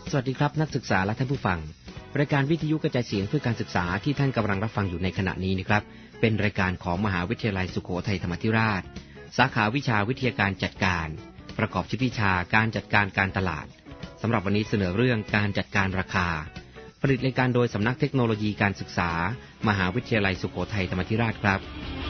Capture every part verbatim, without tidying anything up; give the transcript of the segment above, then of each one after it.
สวัสดีครับนักศึกษาและท่านผู้ฟังรายการวิทยุกระจายเสียงเพื่อการศึกษาที่ท่านกำลังรับฟังอยู่ในขณะนี้นะครับเป็นรายการของมหาวิทยาลัยสุโขทัยธรรมาธิราชสาขาวิชาวิทยาการจัดการประกอบชื่อวิชาการจัดการการตลาดสำหรับวันนี้เสนอเรื่องการจัดการราคาผลิตรายการโดยสำนักเทคโนโลยีการศึกษามหาวิทยาลัยสุโขทัยธรรมาธิราชครับ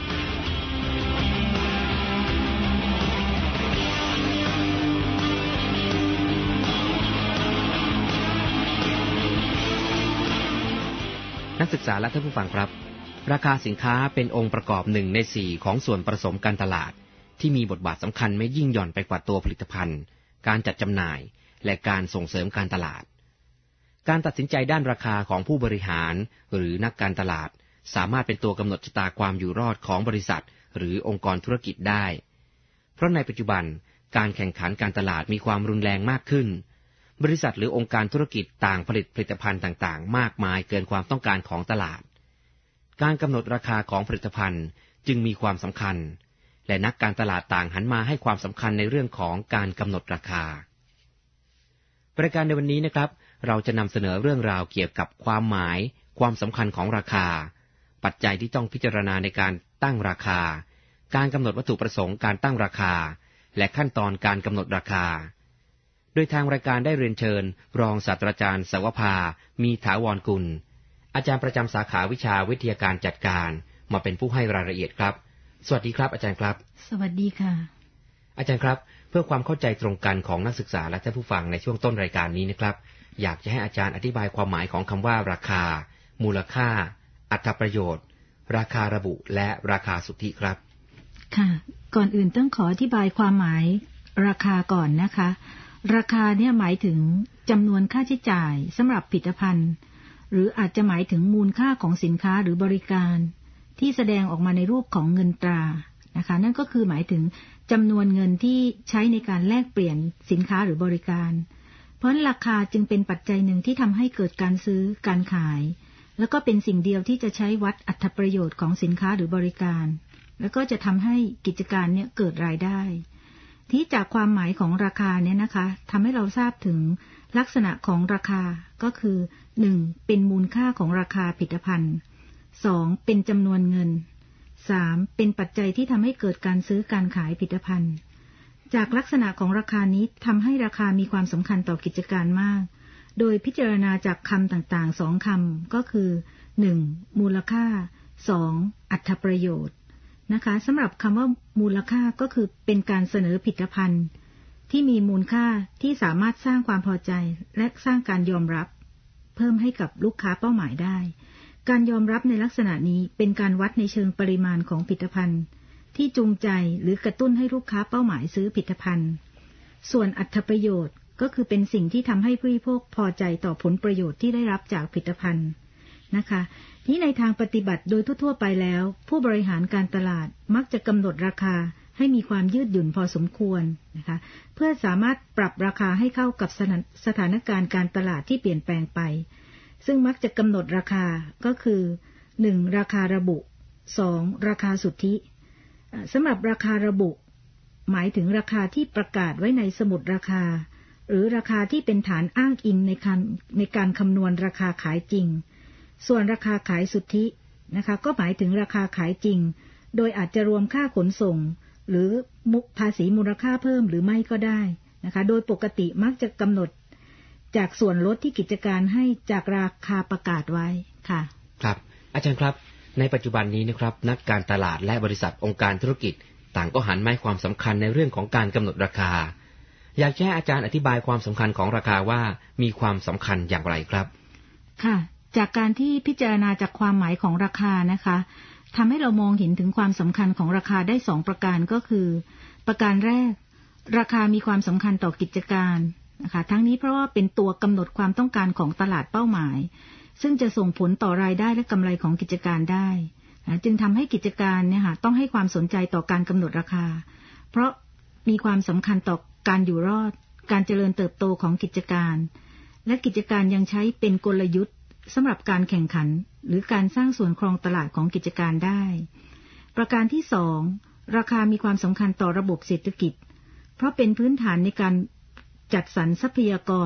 นักศึกษาและท่านผู้ฟังครับราคาสินค้าเป็นองค์ประกอบหนึ่งในสี่ของส่วนผสมการตลาดที่มีบทบาทสำคัญไม่ยิ่งหย่อนไปกว่าตัวผลิตภัณฑ์การจัดจำหน่ายและการส่งเสริมการตลาดการตัดสินใจด้านราคาของผู้บริหารหรือนักการตลาดสามารถเป็นตัวกำหนดชะตาความอยู่รอดของบริษัทหรือองค์กรธุรกิจได้เพราะในปัจจุบันการแข่งขันการตลาดมีความรุนแรงมากขึ้นบริษัทหรือองค์การธุรกิจต่างผลิตผลิตภัณฑ์ต่างๆมากมายเกินความต้องการของตลาดการกำหนดราคาของผลิตภัณฑ์จึงมีความสำคัญและนักการตลาดต่างหันมาให้ความสำคัญในเรื่องของการกำหนดราคารายการในวันนี้นะครับเราจะนำเสนอเรื่องราวเกี่ยวกับความหมายความสำคัญของราคาปัจจัยที่ต้องพิจารณาในการตั้งราคาการกำหนดวัตถุประสงค์การตั้งราคาและขั้นตอนการกำหนดราคาโดยทางรายการได้เรียนเชิญรองศาสตราจารย์สวภามีถาวรกุลอาจารย์ประจำสาขาวิชาวิทยาการจัดการมาเป็นผู้ให้รายละเอียดครับสวัสดีครับอาจารย์ครับสวัสดีค่ะอาจารย์ครับเพื่อความเข้าใจตรงกันของนักศึกษาและท่านผู้ฟังในช่วงต้นรายการนี้นะครับอยากจะให้อาจารย์อธิบายความหมายของคำว่าราคามูลค่าอรรถประโยชน์ราคาระบุและราคาสุทธิครับค่ะก่อนอื่นต้องขออธิบายความหมายราคาก่อนนะคะราคาเนี่ยหมายถึงจำนวนค่าใช้จ่ายสำหรับผลิตภัณฑ์หรืออาจจะหมายถึงมูลค่าของสินค้าหรือบริการที่แสดงออกมาในรูปของเงินตรานะคะนั่นก็คือหมายถึงจำนวนเงินที่ใช้ในการแลกเปลี่ยนสินค้าหรือบริการเพราะฉะนั้นราคาจึงเป็นปัจจัยหนึ่งที่ทำให้เกิดการซื้อการขายแล้วก็เป็นสิ่งเดียวที่จะใช้วัดอรรถประโยชน์ของสินค้าหรือบริการแล้วก็จะทำให้กิจการเนี่ยเกิดรายได้ที่จากความหมายของราคาเนี่ยนะคะทำให้เราทราบถึงลักษณะของราคาก็คือหนึ่งเป็นมูลค่าของราคาผลิตภัณฑ์สองเป็นจำนวนเงินสามเป็นปัจจัยที่ทำให้เกิดการซื้อการขายผลิตภัณฑ์จากลักษณะของราคานี้ทำให้ราคามีความสำคัญต่อกิจการมากโดยพิจารณาจากคำต่างๆสองคำก็คือหนึ่งมูลค่าสองอรรถประโยชน์นะคะสำหรับคำว่ามูลค่าก็คือเป็นการเสนอผลิตภัณฑ์ที่มีมูลค่าที่สามารถสร้างความพอใจและสร้างการยอมรับเพิ่มให้กับลูกค้าเป้าหมายได้การยอมรับในลักษณะนี้เป็นการวัดในเชิงปริมาณของผลิตภัณฑ์ที่จูงใจหรือกระตุ้นให้ลูกค้าเป้าหมายซื้อผลิตภัณฑ์ส่วนอรรถประโยชน์ก็คือเป็นสิ่งที่ทำให้ผู้บริโภคพอใจต่อผลประโยชน์ที่ได้รับจากผลิตภัณฑ์นะคะที่ในทางปฏิบัติโดยทั่วๆไปแล้วผู้บริหารการตลาดมักจะกำหนดราคาให้มีความยืดหยุ่นพอสมควรนะคะเพื่อสามารถปรับราคาให้เข้ากับสถานการณ์การตลาดที่เปลี่ยนแปลงไปซึ่งมักจะกำหนดราคาก็คือหนึ่งราคาระบุสองราคาสุทธิสำหรับราคาระบุหมายถึงราคาที่ประกาศไว้ในสมุดราคาหรือราคาที่เป็นฐานอ้างอิงในการในการคำนวณราคาขายจริงส่วนราคาขายสุทธินะคะก็หมายถึงราคาขายจริงโดยอาจจะรวมค่าขนส่งหรือภาษีมูลค่าเพิ่มหรือไม่ก็ได้นะคะโดยปกติมักจะกำหนดจากส่วนลดที่กิจการให้จากราคาประกาศไว้ค่ะครับอาจารย์ครับในปัจจุบันนี้นะครับนักการตลาดและบริษัทองค์การธุรกิจต่างก็หันมาให้ความสำคัญในเรื่องของการกำหนดราคาอยากให้อาจารย์อธิบายความสำคัญของราคาว่ามีความสำคัญอย่างไรครับค่ะจากการที่พิจารณาจากความหมายของราคานะคะทำให้เรามองเห็นถึงความสำคัญของราคาได้สองประการก็คือประการแรกราคามีความสำคัญต่อกิจการนะคะทั้งนี้เพราะว่าเป็นตัวกำหนดความต้องการของตลาดเป้าหมายซึ่งจะส่งผลต่อรายได้และกำไรของกิจการได้นะจึงทำให้กิจการเนี่ยค่ะต้องให้ความสนใจต่อการกำหนดราคาเพราะมีความสำคัญต่อการอยู่รอดการเจริญเติบโตของกิจการและกิจการยังใช้เป็นกลยุทธ์สำหรับการแข่งขันหรือการสร้างส่วนครองตลาดของกิจการได้ประการที่สองราคามีความสำคัญต่อระบบเศรษฐกิจเพราะเป็นพื้นฐานในการจัดสรรทรัพยากร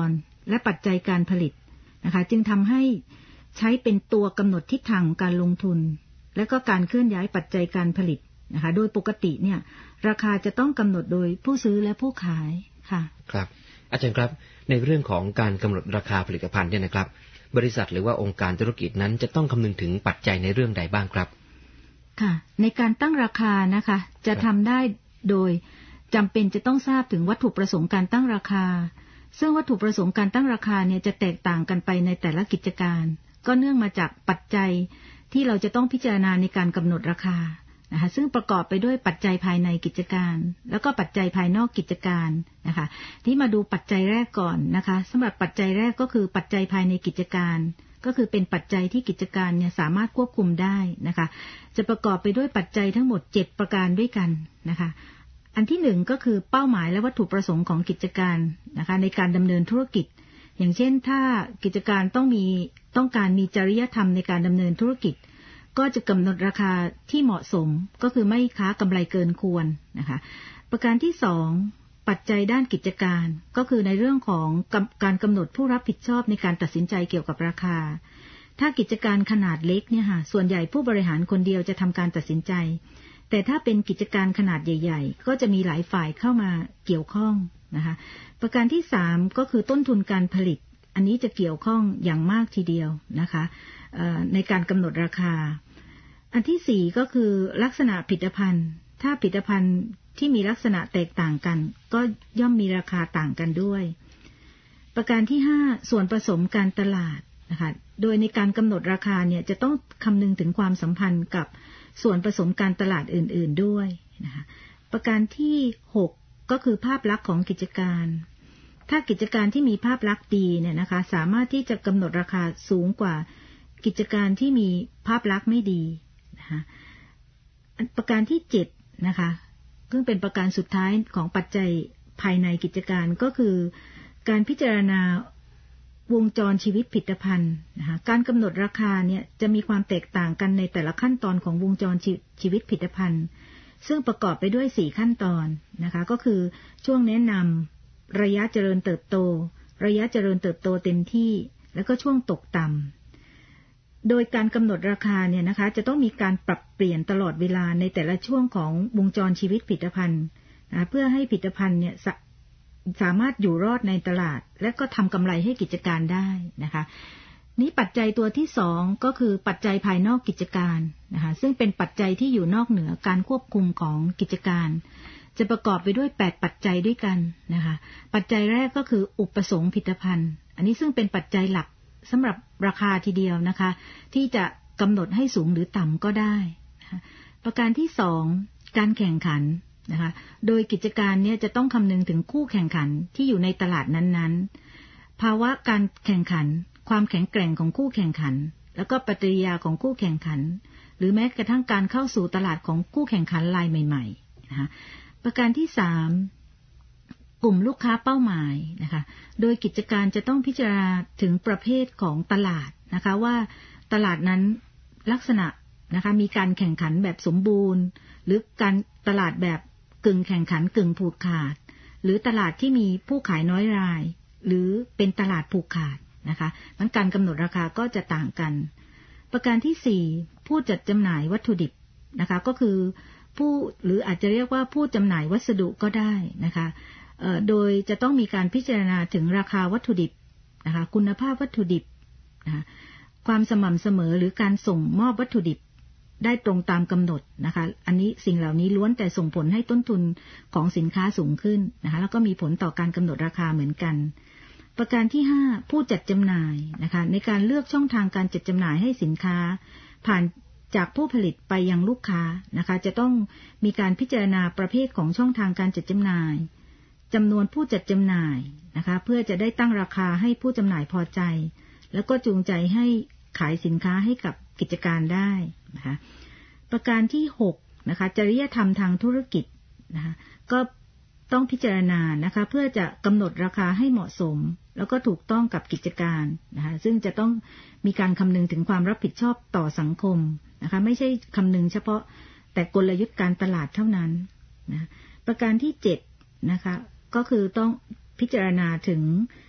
และปัจจัยการผลิตนะคะจึงทำให้ใช้เป็นตัวกำหนดทิศทางการลงทุนและก็การเคลื่อนย้ายปัจจัยการผลิตนะคะโดยปกติเนี่ยราคาจะต้องกำหนดโดยผู้ซื้อและผู้ขายค่ะครับอาจารย์ครับในเรื่องของการกำหนดราคาผลิตภัณฑ์เนี่ยนะครับบริษัทหรือว่าองค์การธุรกิจนั้นจะต้องคำนึงถึงปัจจัยในเรื่องใดบ้างครับค่ะในการตั้งราคานะคะจะทำได้โดยจำเป็นจะต้องทราบถึงวัตถุประสงค์การตั้งราคาซึ่งวัตถุประสงค์การตั้งราคาเนี่ยจะแตกต่างกันไปในแต่ละกิจการก็เนื่องมาจากปัจจัยที่เราจะต้องพิจารณาในการกำหนดราคานะคะซึ่งประกอบไปด้วยปัจจัยภายในกิจการแล้วก็ปัจจัยภายนอกกิจการนะคะที่มาดูปัจจัยแรกก่อนนะคะสำหรับปัจจัยแรกก็คือปัจจัยภายในกิจการก็คือเป็นปัจจัยที่กิจการเนี่ยสามารถควบคุมได้นะคะจะประกอบไปด้วยปัจจัยทั้งหมดเจ็ดประการด้วยกันนะคะอันที่หนึ่งก็คือเป้าหมายและวัตถุประสงค์ของกิจการนะคะในการดำเนินธุรกิจอย่างเช่นถ้ากิจการต้องมีต้องการมีจริยธรรมในการดำเนินธุรกิจก็จะกำหนดราคาที่เหมาะสมก็คือไม่ค้ากำไรเกินควรนะคะประการที่สองปัจจัยด้านกิจการก็คือในเรื่องของการกำหนดผู้รับผิดชอบในการตัดสินใจเกี่ยวกับราคาถ้ากิจการขนาดเล็กเนี่ยค่ะส่วนใหญ่ผู้บริหารคนเดียวจะทำการตัดสินใจแต่ถ้าเป็นกิจการขนาดใหญ่ๆก็จะมีหลายฝ่ายเข้ามาเกี่ยวข้องนะคะประการที่สามก็คือต้นทุนการผลิตอันนี้จะเกี่ยวข้องอย่างมากทีเดียวนะคะในการกำหนดราคาอันที่สี่ก็คือลักษณะผลิตภัณฑ์ถ้าผลิตภัณฑ์ที่มีลักษณะแตกต่างกันก็ย่อมมีราคาต่างกันด้วยประการที่ห้าส่วนผสมการตลาดนะคะโดยในการกำหนดราคาเนี่ยจะต้องคำนึงถึงความสัมพันธ์กับส่วนผสมการตลาดอื่นๆด้วยนะคะประการที่หกก็คือภาพลักษณ์ของกิจการถ้ากิจการที่มีภาพลักษณ์ดีเนี่ยนะคะสามารถที่จะกำหนดราคาสูงกว่ากิจการที่มีภาพลักษณ์ไม่ดีนะคะประการที่เจ็ดนะคะซึ่งเป็นประการสุดท้ายของปัจจัยภายในกิจการก็คือการพิจารณาวงจรชีวิตผลิตภัณฑ์นะคะการกำหนดราคาเนี่ยจะมีความแตกต่างกันในแต่ละขั้นตอนของวงจรชีวิตผลิตภัณฑ์ซึ่งประกอบไปด้วยสี่ขั้นตอนนะคะก็คือช่วงแนะนำระยะเจริญเติบโตระยะเจริญเติบโตเต็มที่แล้วก็ช่วงตกต่ำโดยการกำหนดราคาเนี่ยนะคะจะต้องมีการปรับเปลี่ยนตลอดเวลาในแต่ละช่วงของวงจรชีวิตผลิตภัณฑ์นะเพื่อให้ผลิตภัณฑ์เนี่ยส, สามารถอยู่รอดในตลาดและก็ทำกำไรให้กิจการได้นะคะนี้ปัจจัยตัวที่สองก็คือปัจจัยภายนอกกิจการนะคะซึ่งเป็นปัจจัยที่อยู่นอกเหนือการควบคุมของกิจการจะประกอบไปด้วยแปดปัจจัยด้วยกันนะคะปัจจัยแรกก็คืออุปสงค์ผลิตภัณฑ์อันนี้ซึ่งเป็นปัจจัยหลักสำหรับราคาทีเดียวนะคะที่จะกำหนดให้สูงหรือต่ำก็ได้นะคะประการที่สองการแข่งขันนะคะโดยกิจการเนี่ยจะต้องคำนึงถึงคู่แข่งขันที่อยู่ในตลาดนั้นๆภาวะการแข่งขันความแข็งแกร่งของคู่แข่งขันแล้วก็ปฏิกิริยาของคู่แข่งขันหรือแม้กระทั่งการเข้าสู่ตลาดของคู่แข่งขันรายใหม่ๆนะคะประการที่สามกลุ่มลูกค้าเป้าหมายนะคะโดยกิจการจะต้องพิจารณาถึงประเภทของตลาดนะคะว่าตลาดนั้นลักษณะนะคะมีการแข่งขันแบบสมบูรณ์หรือการตลาดแบบกึ่งแข่งขันกึ่งผูกขาดหรือตลาดที่มีผู้ขายน้อยรายหรือเป็นตลาดผูกขาดนะคะงั้นการกำหนดราคาก็จะต่างกันประการที่สี่ผู้จัดจำหน่ายวัตถุดิบนะคะก็คือผู้หรืออาจจะเรียกว่าผู้จำหน่ายวัสดุก็ได้นะคะโดยจะต้องมีการพิจารณาถึงราคาวัตถุดิบนะคะคุณภาพวัตถุดิบนะคะความสม่ำเสมอหรือการส่งมอบวัตถุดิบได้ตรงตามกำหนดนะคะอันนี้สิ่งเหล่านี้ล้วนแต่ส่งผลให้ต้นทุนของสินค้าสูงขึ้นนะคะแล้วก็มีผลต่อการกำหนดราคาเหมือนกันประการที่ห้าผู้จัดจำหน่ายนะคะในการเลือกช่องทางการจัดจำหน่ายให้สินค้าผ่านจากผู้ผลิตไปยังลูกค้านะคะจะต้องมีการพิจารณาประเภทของช่องทางการจัดจำหน่ายจำนวนผู้จัดจำหน่ายนะคะเพื่อจะได้ตั้งราคาให้ผู้จำหน่ายพอใจแล้วก็จูงใจให้ขายสินค้าให้กับกิจการได้นะคะประการที่หกนะคะจริยธรรมทางธุรกิจนะคะก็ต้องพิจารณานะคะเพื่อจะกำหนดราคาให้เหมาะสมแล้วก็ถูกต้องกับกิจการนะคะซึ่งจะต้องมีการคำนึงถึงความรับผิดชอบต่อสังคมนะคะไม่ใช่คำนึงเฉพาะแต่กลยุทธ์การตลาดเท่านั้นนะประการที่เจ็ดนะคะก็คือต้องพิจารณาถึง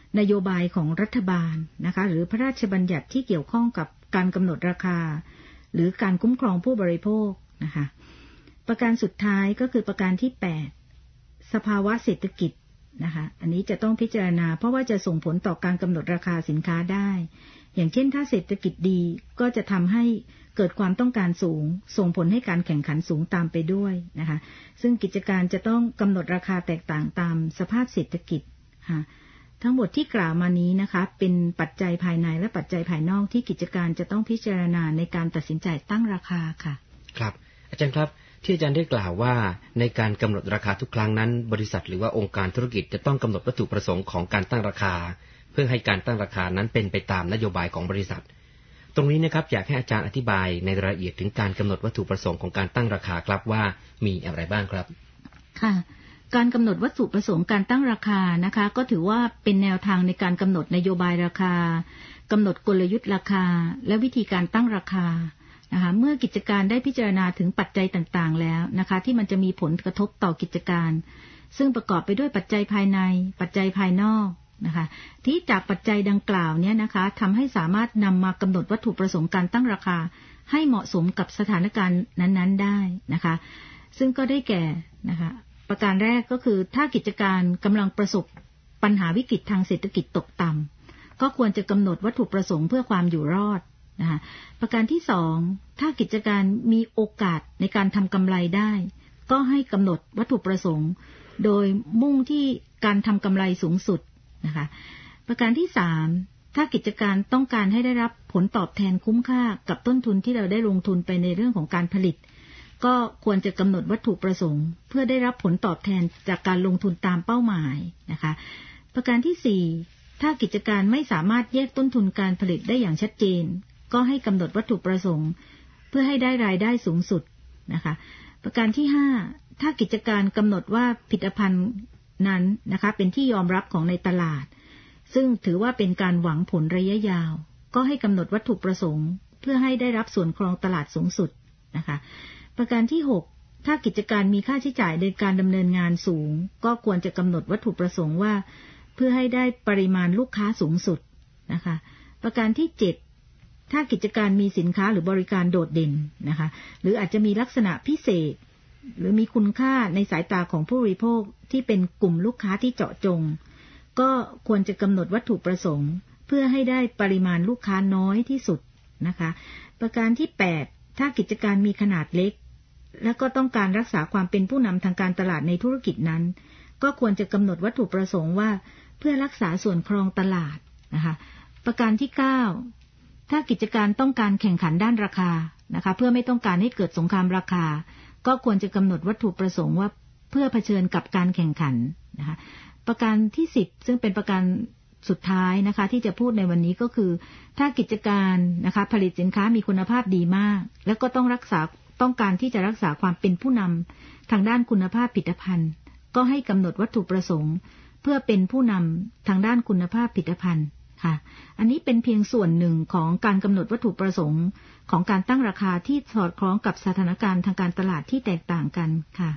นโยบายของรัฐบาลนะคะหรือพระราชบัญญัติที่เกี่ยวข้องกับการกำหนดราคาหรือการคุ้มครองผู้บริโภคนะคะประการสุดท้ายก็คือประการที่แปดสภาวะเศรษฐกิจนะคะอันนี้จะต้องพิจารณาเพราะว่าจะส่งผลต่อการกำหนดราคาสินค้าได้อย่างเช่นถ้าเศรษฐกิจดีก็จะทำให้เกิดความต้องการสูงส่งผลให้การแข่งขันสูงตามไปด้วยนะคะซึ่งกิจการจะต้องกำหนดราคาแตกต่างตามสภาพเศรษฐกิจค่ะทั้งหมดที่กล่าวมานี้นะคะเป็นปัจจัยภายในและปัจจัยภายนอกที่กิจการจะต้องพิจารณาในการตัดสินใจตั้งราคาค่ะครับอาจารย์ครับที่อาจารย์ได้กล่าวว่าในการกำหนดราคาทุกครั้งนั้นบริษัทหรือว่าองค์การธุรกิจจะต้องกำหนดวัตถุประสงค์ของการตั้งราคาเพื่อให้การตั้งราคานั้นเป็นไปตามนโยบายของบริษัทตรงนี้นะครับอยากให้อาจารย์อธิบายในรายละเอียดถึงการกำหนดวัตถุประสงค์ของการตั้งราคาครับว่ามีอะไรบ้างครับค่ะการกำหนดวัตถุประสงค์การตั้งราคานะคะก็ถือว่าเป็นแนวทางในการกำหนดนโยบายราคากำหนดกลยุทธ์ราคาและวิธีการตั้งราคานะคะเมื่อกิจการได้พิจารณาถึงปัจจัยต่างๆแล้วนะคะที่มันจะมีผลกระทบต่อกิจการซึ่งประกอบไปด้วยปัจจัยภายในปัจจัยภายนอกนะคะที่จากปัจจัยดังกล่าวเนี่ยนะคะทำให้สามารถนำมากำหนดวัตถุประสงค์การตั้งราคาให้เหมาะสมกับสถานการณ์นั้นๆได้นะคะซึ่งก็ได้แก่นะคะประการแรกก็คือถ้ากิจการกำลังประสบปัญหาวิกฤตทางเศรษฐกิจตกต่ำก็ควรจะกำหนดวัตถุประสงค์เพื่อความอยู่รอดนะคะประการที่สองถ้ากิจการมีโอกาสในการทำกำไรได้ก็ให้กำหนดวัตถุประสงค์โดยมุ่งที่การทำกำไรสูงสุดนะคะประการที่สามถ้ากิจการต้องการให้ได้รับผลตอบแทนคุ้มค่ากับต้นทุนที่เราได้ลงทุนไปในเรื่องของการผลิตก็ควรจะกำหนดวัตถุประสงค์เพื่อได้รับผลตอบแทนจากการลงทุนตามเป้าหมายนะคะประการที่สี่ถ้ากิจการไม่สามารถแยกต้นทุนการผลิตได้อย่างชัดเจนก็ให้กำหนดวัตถุประสงค์เพื่อให้ได้รายได้สูงสุดนะคะประการที่ห้าถ้ากิจการกำหนดว่าผลิตภัณฑ์นั้นนะคะเป็นที่ยอมรับของในตลาดซึ่งถือว่าเป็นการหวังผลระยะยาวก็ให้กำหนดวัตถุประสงค์เพื่อให้ได้รับส่วนครองตลาดสูงสุดนะคะประการที่หกถ้ากิจการมีค่าใช้จ่ายในการดำเนินงานสูงก็ควรจะกำหนดวัตถุประสงค์ว่าเพื่อให้ได้ปริมาณลูกค้าสูงสุดนะคะประการที่เจ็ดถ้ากิจการมีสินค้าหรือบริการโดดเด่นนะคะหรืออาจจะมีลักษณะพิเศษหรือมีคุณค่าในสายตาของผู้บริโภคที่เป็นกลุ่มลูกค้าที่เจาะจงก็ควรจะกำหนดวัตถุประสงค์เพื่อให้ได้ปริมาณลูกค้าน้อยที่สุดนะคะประการที่แปดถ้ากิจการมีขนาดเล็กและก็ต้องการรักษาความเป็นผู้นำทางการตลาดในธุรกิจนั้นก็ควรจะกำหนดวัตถุประสงค์ว่าเพื่อรักษาส่วนครองตลาดนะคะประการที่เก้าถ้ากิจการต้องการแข่งขันด้านราคานะคะเพื่อไม่ต้องการให้เกิดสงครามราคาก็ควรจะกำหนดวัตถุประสงค์ว่าเพื่อเผชิญกับการแข่งขันนะคะประการที่สิบซึ่งเป็นประการสุดท้ายนะคะที่จะพูดในวันนี้ก็คือถ้ากิจการนะคะผลิตสินค้ามีคุณภาพดีมากแล้วก็ต้องรักษาต้องการที่จะรักษาความเป็นผู้นำทางด้านคุณภาพผลิตภัณฑ์ก็ให้กำหนดวัตถุประสงค์เพื่อเป็นผู้นำทางด้านคุณภาพผลิตภัณฑ์ค่ะอันนี้เป็นเพียงส่วนหนึ่งของการกำหนดวัตถุประสงค์ของการตั้งราคาที่สอดคล้องกับสถานการณ์ทางการตลาดที่แตกต่างกันค่ะ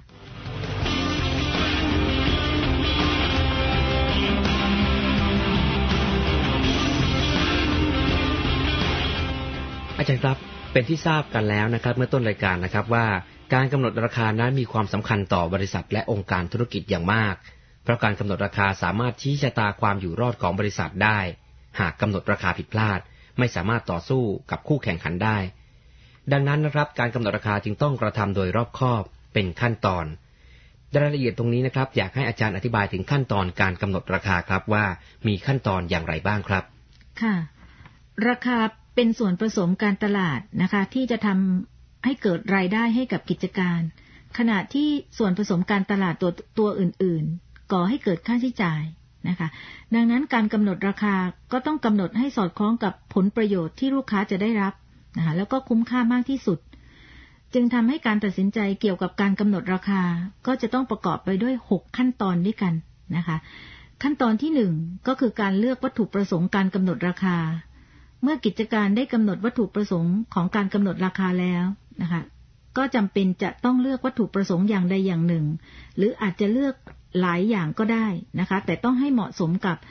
อาจารย์ครับเป็นที่ทราบกันแล้วนะครับเมื่อต้นรายการนะครับว่าการกำหนดราคานั้นมีความสำคัญต่อบริษัทและองค์การธุรกิจอย่างมากเพราะการกำหนดราคาสามารถชี้ชะตาความอยู่รอดของบริษัทได้หากกำหนดราคาผิดพลาดไม่สามารถต่อสู้กับคู่แข่งขันได้ดังนั้นนะครับการกำหนดราคาจึงต้องกระทำโดยรอบคอบเป็นขั้นตอนรายละเอียดตรงนี้นะครับอยากให้อาจารย์อธิบายถึงขั้นตอนการกำหนดราคาครับว่ามีขั้นตอนอย่างไรบ้างครับค่ะราคาเป็นส่วนผสมการตลาดนะคะที่จะทำให้เกิดรายได้ให้กับกิจการขณะที่ส่วนผสมการตลาดตัวตัวอื่นๆก่อให้เกิดค่าใช้จ่ายนะคะดังนั้นการกำหนดราคาก็ต้องกำหนดให้สอดคล้องกับผลประโยชน์ที่ลูกค้าจะได้รับนะคะแล้วก็คุ้มค่ามากที่สุดจึงทำให้การตัดสินใจเกี่ยวกับการกำหนดราคาก็จะต้องประกอบไปด้วยหกขั้นตอนด้วยกันนะคะขั้นตอนที่หนึ่งก็คือการเลือกวัตถุประสงค์การกำหนดราคาเมื่อกิจการได้กำหนดวัตถุประสงค์ของการกำหนดราคาแล้วนะคะก็จำเป็นจะต้องเลือกวัตถุประสงค์อย่างใดอย่างหนึ่งหรืออาจจะเลือกหลายอย่างก็ได้นะคะแต่ต้องให้เหมาะสมกับ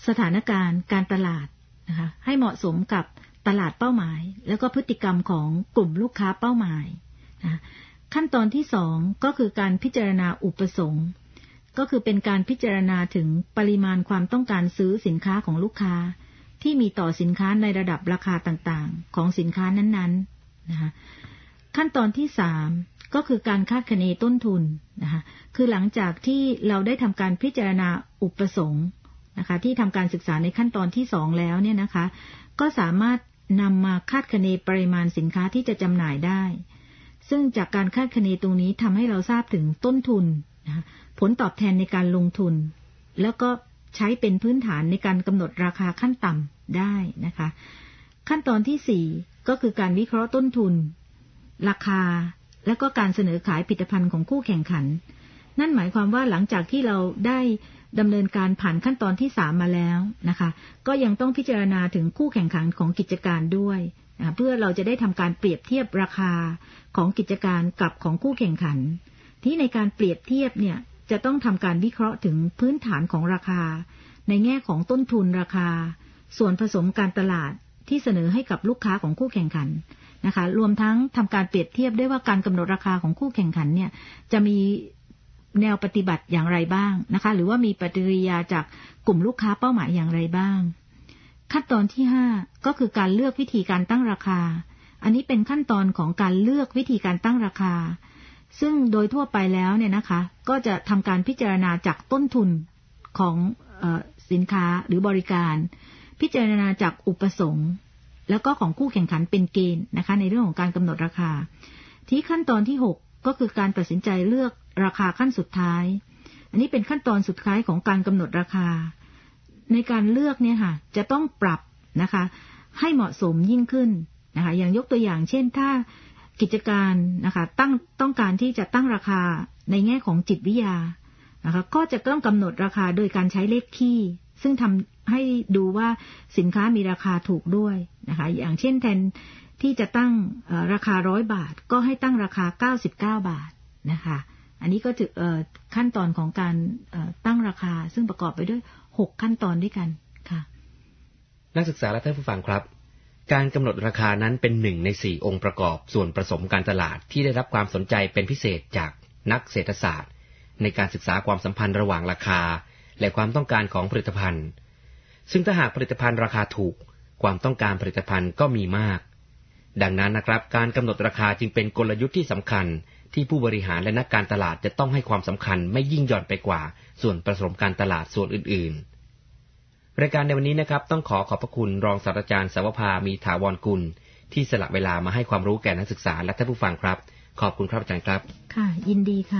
สถานการณ์การตลาดนะคะให้เหมาะสมกับตลาดเป้าหมายแล้วก็พฤติกรรมของกลุ่มลูกค้าเป้าหมายนะขั้นตอนที่สองก็คือการพิจารณาอุปสงค์ก็คือเป็นการพิจารณาถึงปริมาณความต้องการซื้อสินค้าของลูกค้าที่มีต่อสินค้าในระดับราคาต่างๆของสินค้านั้นๆนะคะขั้นตอนที่สามก็คือการคาดคะเนต้นทุนนะคะคือหลังจากที่เราได้ทำการพิจารณาอุปสงค์นะคะที่ทำการศึกษาในขั้นตอนที่สองแล้วเนี่ยนะคะก็สามารถนำมาคาดคะเนปริมาณสินค้าที่จะจำหน่ายได้ซึ่งจากการคาดคะเนตรงนี้ทำให้เราทราบถึงต้นทุนนะผลตอบแทนในการลงทุนแล้วก็ใช้เป็นพื้นฐานในการกำหนดราคาขั้นต่ำได้นะคะขั้นตอนที่สี่ก็คือการวิเคราะห์ต้นทุนราคาและก็การเสนอขายผลิตภัณฑ์ของคู่แข่งขันนั่นหมายความว่าหลังจากที่เราได้ดำเนินการผ่านขั้นตอนที่สามมาแล้วนะคะก็ยังต้องพิจารณาถึงคู่แข่งขันของกิจการด้วยนะเพื่อเราจะได้ทำการเปรียบเทียบราคาของกิจการกับของคู่แข่งขันที่ในการเปรียบเทียบเนี่ยจะต้องทำการวิเคราะห์ถึงพื้นฐานของราคาในแง่ของต้นทุนราคาส่วนผสมการตลาดที่เสนอให้กับลูกค้าของคู่แข่งขันนะคะรวมทั้งทำการเปรียบเทียบได้ว่าการกำหนดราคาของคู่แข่งขันเนี่ยจะมีแนวปฏิบัติอย่างไรบ้างนะคะหรือว่ามีปฏิกิริยาจากกลุ่มลูกค้าเป้าหมายอย่างไรบ้างขั้นตอนที่ห้าก็คือการเลือกวิธีการตั้งราคาอันนี้เป็นขั้นตอนของการเลือกวิธีการตั้งราคาซึ่งโดยทั่วไปแล้วเนี่ยนะคะก็จะทำการพิจารณาจากต้นทุนของเอ่อสินค้าหรือบริการพิจารณาจากอุปสงค์แล้วก็ของคู่แข่งขันเป็นเกณฑ์นะคะในเรื่องของการกำหนดราคาที่ขั้นตอนที่หกก็คือการตัดสินใจเลือกราคาขั้นสุดท้ายอันนี้เป็นขั้นตอนสุดท้ายของการกำหนดราคาในการเลือกเนี่ยค่ะจะต้องปรับนะคะให้เหมาะสมยิ่งขึ้นนะคะอย่างยกตัวอย่างเช่นถ้ากิจการนะคะตั้งต้องการที่จะตั้งราคาในแง่ของจิตวิทยานะคะก็จะต้องกำหนดราคาโดยการใช้เลขคี่ซึ่งทำให้ดูว่าสินค้ามีราคาถูกด้วยนะคะอย่างเช่นแทนที่จะตั้งราคาร้อยบาทก็ให้ตั้งราคาเก้าสิบเก้าบาทนะคะอันนี้ก็ถือขั้นตอนของการตั้งราคาซึ่งประกอบไปด้วยหกขั้นตอนด้วยกันค่ะนักศึกษาและท่านผู้ฟังครับการกำหนดราคานั้นเป็นหนึ่งในสี่องค์ประกอบส่วนผสมการตลาดที่ได้รับความสนใจเป็นพิเศษจากนักเศรษฐศาสตร์ในการศึกษาความสัมพันธ์ระหว่างราคาและความต้องการของผลิตภัณฑ์ซึ่งถ้าหากผลิตภัณฑ์ราคาถูกความต้องการผลิตภัณฑ์ก็มีมากดังนั้นนะครับการกำหนดราคาจึงเป็นกลยุทธ์ที่สำคัญที่ผู้บริหารและนักการตลาดจะต้องให้ความสำคัญไม่ยิ่งหย่อนไปกว่าส่วนผสมการตลาดส่วนอื่นๆรายการในวันนี้นะครับต้องขอขอบพระคุณรองศาสตราจารย์สวภามีถาวรกุลที่สละเวลามาให้ความรู้แก่นักศึกษาและท่านผู้ฟังครับขอบคุณครับอาจารย์ครับค่ะยินดีค่ะ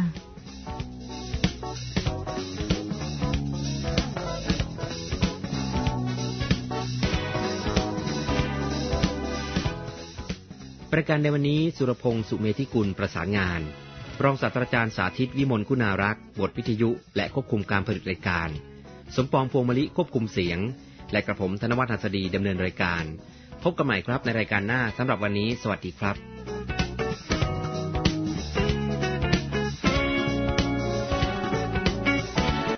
รายการในวันนี้สุรพงษ์สุเมธิกุลประสานงานรองศาสตราจารย์สาธิตวิมลคุณารักษ์บทวิทยุและควบคุมการผลิตรายการสมปองพวงมะลิควบคุมเสียงและกระผมธนวัฒน์หัสดีดำเนินรายการพบกันใหม่ครับในรายการหน้าสำหรับวันนี้สวัสดีครับ